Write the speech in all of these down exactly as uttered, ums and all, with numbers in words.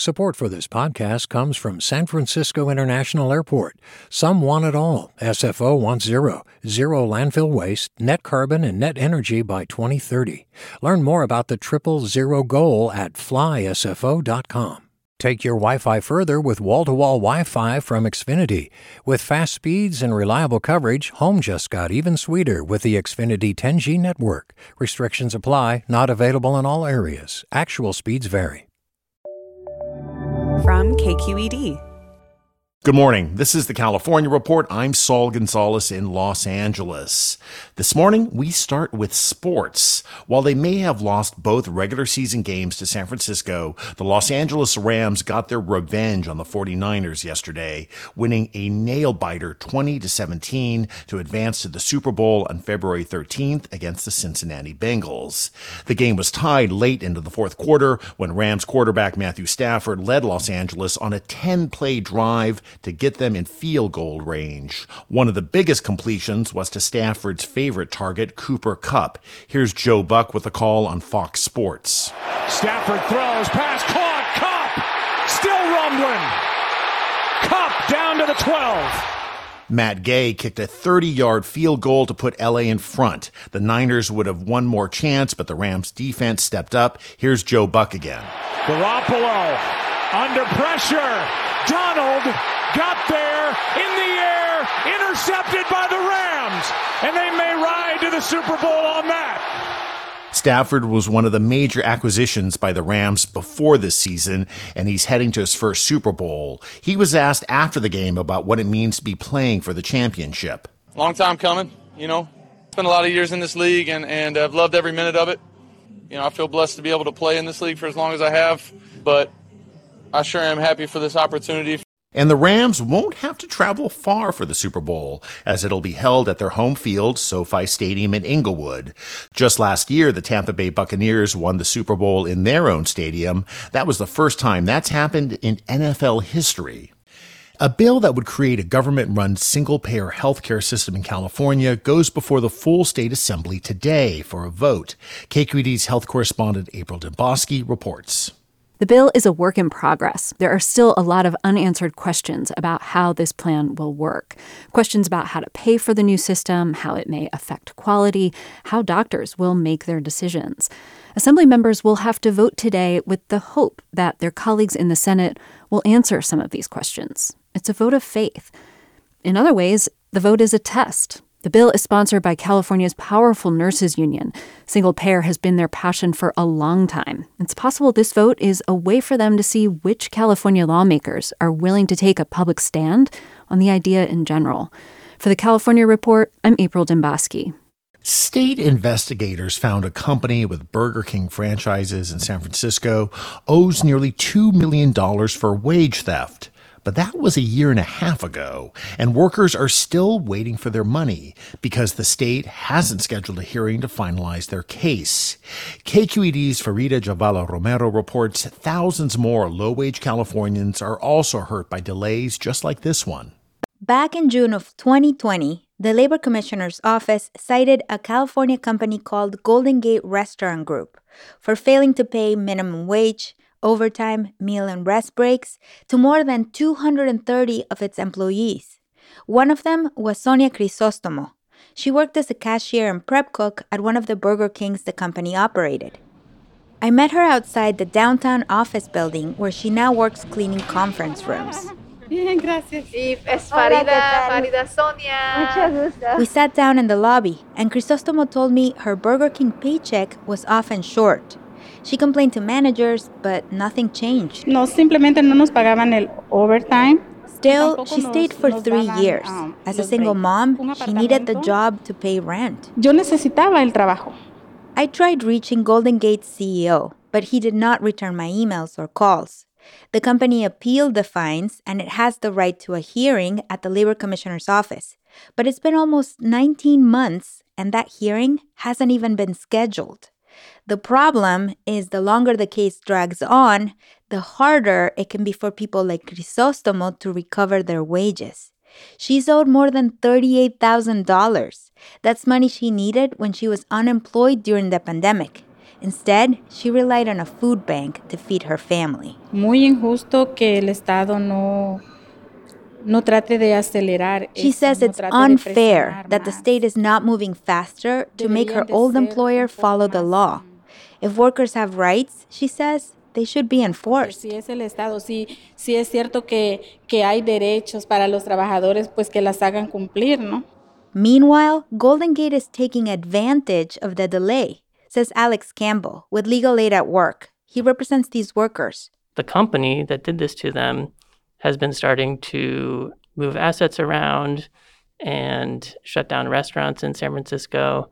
Support for this podcast comes from San Francisco International Airport. Some want it all. S F O wants zero. Zero landfill waste, net carbon, and net energy by twenty thirty. Learn more about the triple zero goal at fly S F O dot com. Take your Wi-Fi further with wall-to-wall Wi-Fi from Xfinity. With fast speeds and reliable coverage, home just got even sweeter with the Xfinity ten G network. Restrictions apply, not available in all areas. Actual speeds vary. From K Q E D. Good morning. This is the California Report. I'm Saul Gonzalez in Los Angeles. This morning, we start with sports. While they may have lost both regular season games to San Francisco, the Los Angeles Rams got their revenge on the forty-niners yesterday, winning a nail-biter twenty to seventeen to advance to the Super Bowl on February thirteenth against the Cincinnati Bengals. The game was tied late into the fourth quarter when Rams quarterback Matthew Stafford led Los Angeles on a ten-play drive to get them in field goal range. One of the biggest completions was to Stafford's favorite target, Cooper Kupp. Here's Joe Buck with a call on Fox Sports. Stafford throws, pass caught, Kupp still rumbling. Kupp down to the twelve. Matt Gay kicked a thirty-yard field goal to put L A in front. The Niners would have one more chance, but the Rams defense stepped up. Here's Joe Buck again. Garoppolo under pressure. Donald got there in the air, intercepted by the Rams, and they may ride to the Super Bowl on that. Stafford was one of the major acquisitions by the Rams before this season, and he's heading to his first Super Bowl. He was asked after the game about what it means to be playing for the championship. Long time coming, you know. Spent a lot of years in this league, and, and I've loved every minute of it. You know, I feel blessed to be able to play in this league for as long as I have, but I sure am happy for this opportunity. And the Rams won't have to travel far for the Super Bowl, as it'll be held at their home field, SoFi Stadium in Inglewood. Just last year, the Tampa Bay Buccaneers won the Super Bowl in their own stadium. That was the first time that's happened in N F L history. A bill that would create a government-run single-payer healthcare system in California goes before the full state assembly today for a vote. K Q E D's health correspondent April Demboski reports. The bill is a work in progress. There are still a lot of unanswered questions about how this plan will work. Questions about how to pay for the new system, how it may affect quality, how doctors will make their decisions. Assembly members will have to vote today with the hope that their colleagues in the Senate will answer some of these questions. It's a vote of faith. In other ways, the vote is a test. The bill is sponsored by California's powerful nurses union. Single payer has been their passion for a long time. It's possible this vote is a way for them to see which California lawmakers are willing to take a public stand on the idea in general. For the California Report, I'm April Demboski. State investigators found a company with Burger King franchises in San Francisco owes nearly two million dollars for wage theft. But that was a year and a half ago, and workers are still waiting for their money because the state hasn't scheduled a hearing to finalize their case. K Q E D's Farida Javala Romero reports thousands more low-wage Californians are also hurt by delays just like this one. Back in June of twenty twenty, the Labor Commissioner's Office cited a California company called Golden Gate Restaurant Group for failing to pay minimum wage, overtime, meal and rest breaks to more than two hundred thirty of its employees. One of them was Sonia Crisostomo. She worked as a cashier and prep cook at one of the Burger Kings the company operated. I met her outside the downtown office building where she now works cleaning conference rooms. Bien, gracias. Sí, es Farida, Farida Sonia. Mucho gusto. We sat down in the lobby, and Crisostomo told me her Burger King paycheck was often short. She complained to managers, but nothing changed. No, simplemente no nos pagaban el overtime. Still, she stayed for three years. As a single mom, she needed the job to pay rent. Yo necesitaba el trabajo. I tried reaching Golden Gate's C E O, but he did not return my emails or calls. The company appealed the fines, and it has the right to a hearing at the Labor Commissioner's office. But it's been almost nineteen months, and that hearing hasn't even been scheduled. The problem is the longer the case drags on, the harder it can be for people like Crisostomo to recover their wages. She's owed more than thirty-eight thousand dollars. That's money she needed when she was unemployed during the pandemic. Instead, she relied on a food bank to feed her family. Muy injusto que el Estado no, no trate de acelerar. She says it's unfair that the state is not moving faster to make her old employer follow the law. If workers have rights, she says, they should be enforced. Si es el Estado, sí, sí es cierto que, que hay derechos para los trabajadores, pues que las hagan cumplir, ¿no? Meanwhile, Golden Gate is taking advantage of the delay, says Alex Campbell with Legal Aid at Work. He represents these workers. The company that did this to them has been starting to move assets around and shut down restaurants in San Francisco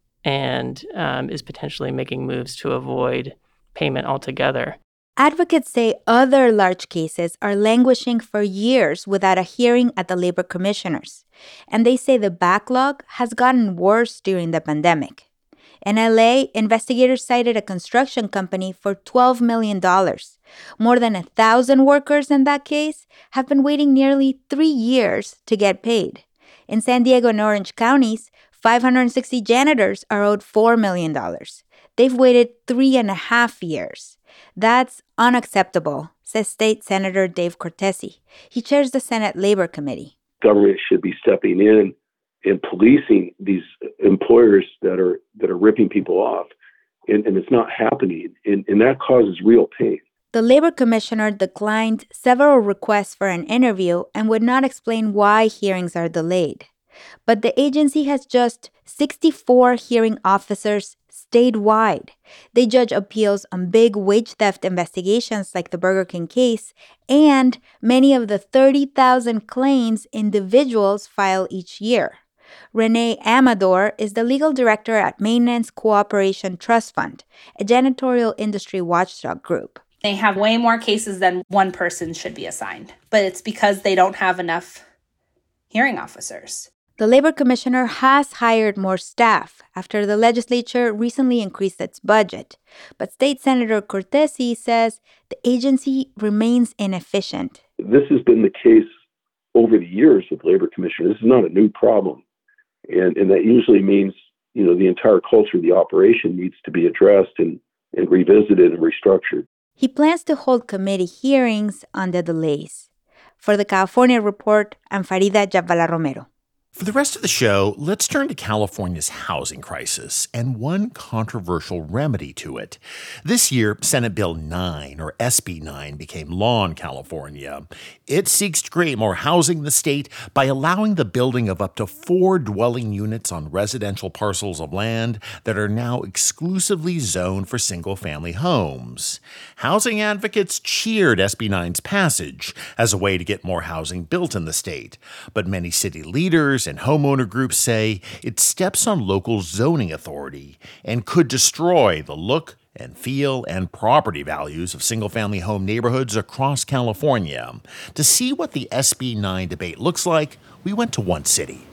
and um, is potentially making moves to avoid payment altogether. Advocates say other large cases are languishing for years without a hearing at the labor commissioners, and they say the backlog has gotten worse during the pandemic. In L A, investigators cited a construction company for twelve million dollars. More than one thousand workers in that case have been waiting nearly three years to get paid. In San Diego and Orange counties, five hundred sixty janitors are owed four million dollars. They've waited three and a half years. That's unacceptable, says State Senator Dave Cortese. He chairs the Senate Labor Committee. Government should be stepping in and policing these employers that are that are ripping people off, and, and it's not happening, and, and that causes real pain. The Labor Commissioner declined several requests for an interview and would not explain why hearings are delayed. But the agency has just sixty-four hearing officers statewide. They judge appeals on big wage theft investigations like the Burger King case and many of the thirty thousand claims individuals file each year. Renee Amador is the legal director at Maintenance Cooperation Trust Fund, a janitorial industry watchdog group. They have way more cases than one person should be assigned, but it's because they don't have enough hearing officers. The Labor Commissioner has hired more staff after the legislature recently increased its budget. But State Senator Cortese says the agency remains inefficient. This has been the case over the years with Labor Commissioners. This is not a new problem. And, and that usually means, you know, the entire culture of the operation needs to be addressed and, and revisited and restructured. He plans to hold committee hearings on the delays. For the California Report, I'm Farida Jabvala Romero. For the rest of the show, let's turn to California's housing crisis and one controversial remedy to it. This year, Senate Bill nine, or S B nine, became law in California. It seeks to create more housing in the state by allowing the building of up to four dwelling units on residential parcels of land that are now exclusively zoned for single-family homes. Housing advocates cheered S B nine's passage as a way to get more housing built in the state, but many city leaders and homeowner groups say it steps on local zoning authority and could destroy the look and feel and property values of single-family home neighborhoods across California. To see what the S B nine debate looks like, we went to one city.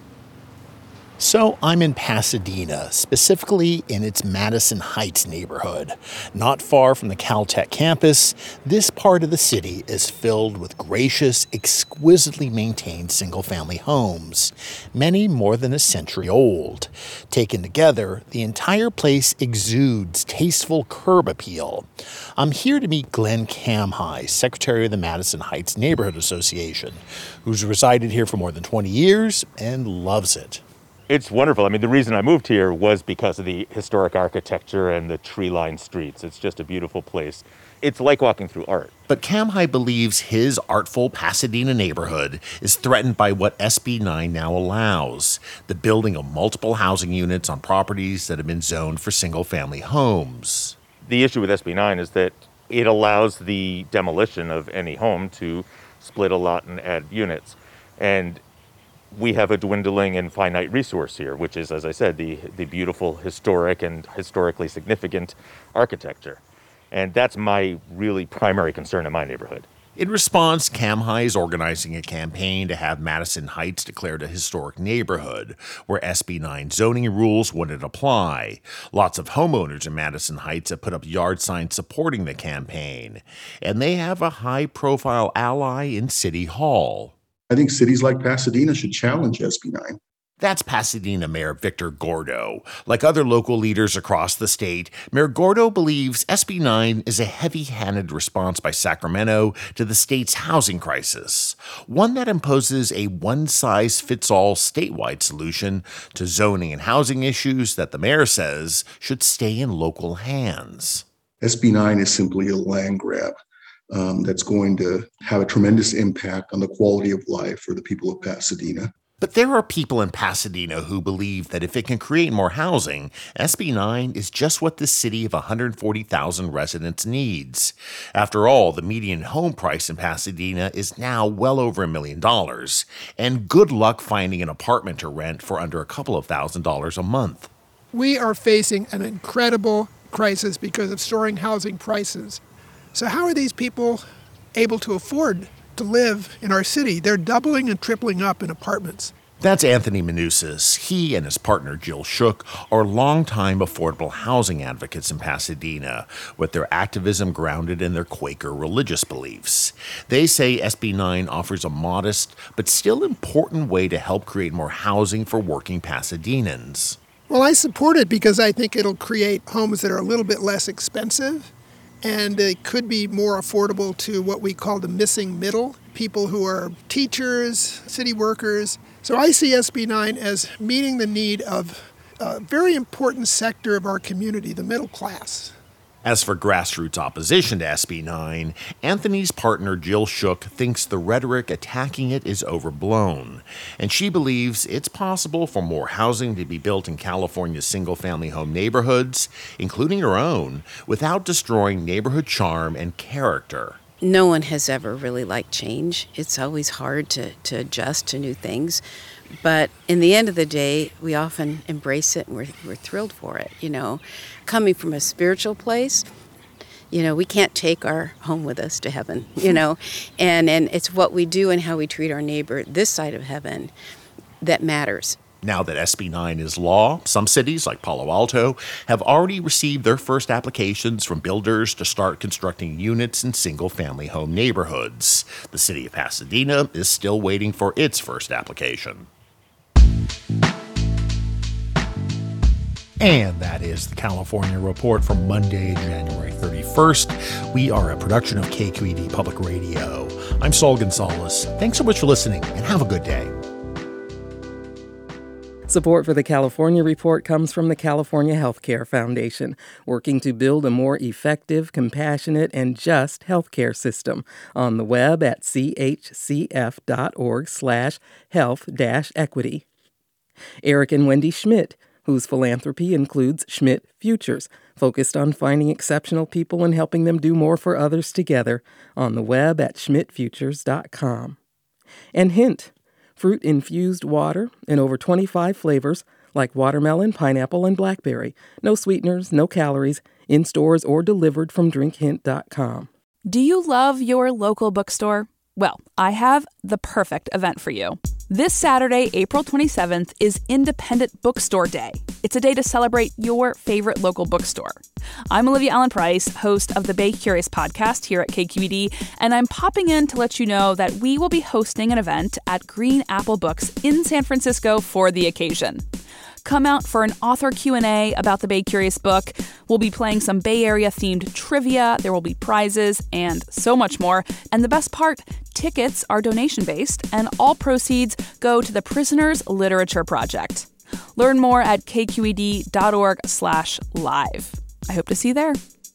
So I'm in Pasadena, specifically in its Madison Heights neighborhood. Not far from the Caltech campus, this part of the city is filled with gracious, exquisitely maintained single-family homes, many more than a century old. Taken together, the entire place exudes tasteful curb appeal. I'm here to meet Glenn Kamhai, Secretary of the Madison Heights Neighborhood Association, who's resided here for more than twenty years and loves it. It's wonderful. I mean, the reason I moved here was because of the historic architecture and the tree-lined streets. It's just a beautiful place. It's like walking through art. But Kamhai believes his artful Pasadena neighborhood is threatened by what S B nine now allows, the building of multiple housing units on properties that have been zoned for single-family homes. The issue with S B nine is that it allows the demolition of any home to split a lot and add units. And we have a dwindling and finite resource here, which is, as I said, the, the beautiful historic and historically significant architecture. And that's my really primary concern in my neighborhood. In response, Kamhai is organizing a campaign to have Madison Heights declared a historic neighborhood where S B nine zoning rules wouldn't apply. Lots of homeowners in Madison Heights have put up yard signs supporting the campaign. And they have a high-profile ally in City Hall. I think cities like Pasadena should challenge S B nine. That's Pasadena Mayor Victor Gordo. Like other local leaders across the state, Mayor Gordo believes S B nine is a heavy-handed response by Sacramento to the state's housing crisis, one that imposes a one-size-fits-all statewide solution to zoning and housing issues that the mayor says should stay in local hands. S B nine is simply a land grab um, that's going to have a tremendous impact on the quality of life for the people of Pasadena. But there are people in Pasadena who believe that if it can create more housing, S B nine is just what this city of one hundred forty thousand residents needs. After all, the median home price in Pasadena is now well over a million dollars, and good luck finding an apartment to rent for under a couple of thousand dollars a month. We are facing an incredible crisis because of soaring housing prices. So how are these people able to afford to live in our city? They're doubling and tripling up in apartments. That's Anthony Manousis. He and his partner Jill Shook are longtime affordable housing advocates in Pasadena, with their activism grounded in their Quaker religious beliefs. They say S B nine offers a modest but still important way to help create more housing for working Pasadenans. Well, I support it because I think it'll create homes that are a little bit less expensive, and they could be more affordable to what we call the missing middle, people who are teachers, city workers. So I see S B nine as meeting the need of a very important sector of our community, the middle class. As for grassroots opposition to S B nine, Anthony's partner Jill Shook thinks the rhetoric attacking it is overblown, and she believes it's possible for more housing to be built in California's single-family home neighborhoods, including her own, without destroying neighborhood charm and character. No one has ever really liked change. It's always hard to, to adjust to new things. But in the end of the day, we often embrace it and we're, we're thrilled for it, you know. Coming from a spiritual place, you know, we can't take our home with us to heaven, you know. and, and it's what we do and how we treat our neighbor this side of heaven that matters. Now that S B nine is law, some cities, like Palo Alto, have already received their first applications from builders to start constructing units in single-family home neighborhoods. The city of Pasadena is still waiting for its first application. And that is the California Report for Monday, January thirty-first. We are a production of K Q E D Public Radio. I'm Saul Gonzalez. Thanks so much for listening, and have a good day. Support for the California Report comes from the California Healthcare Foundation, working to build a more effective, compassionate, and just healthcare system. On the web at chcf.org slash health dash equity. Eric and Wendy Schmidt, whose philanthropy includes Schmidt Futures, focused on finding exceptional people and helping them do more for others together. On the web at schmidt futures dot com. And Hint, fruit-infused water in over twenty-five flavors like watermelon, pineapple, and blackberry. No sweeteners, no calories, in stores or delivered from drink hint dot com. Do you love your local bookstore? Well, I have the perfect event for you. This Saturday, April twenty-seventh, is Independent Bookstore Day. It's a day to celebrate your favorite local bookstore. I'm Olivia Allen Price, host of the Bay Curious podcast here at K Q E D, and I'm popping in to let you know that we will be hosting an event at Green Apple Books in San Francisco for the occasion. Come out for an author Q and A about the Bay Curious book. We'll be playing some Bay Area-themed trivia, there will be prizes, and so much more. And the best part, tickets are donation-based, and all proceeds go to the Prisoners Literature Project. Learn more at kqed.org slash live. I hope to see you there.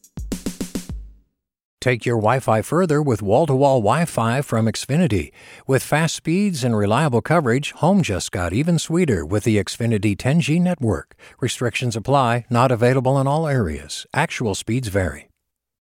Take your Wi-Fi further with wall-to-wall Wi-Fi from Xfinity. With fast speeds and reliable coverage, home just got even sweeter with the Xfinity ten G network. Restrictions apply, not available in all areas. Actual speeds vary.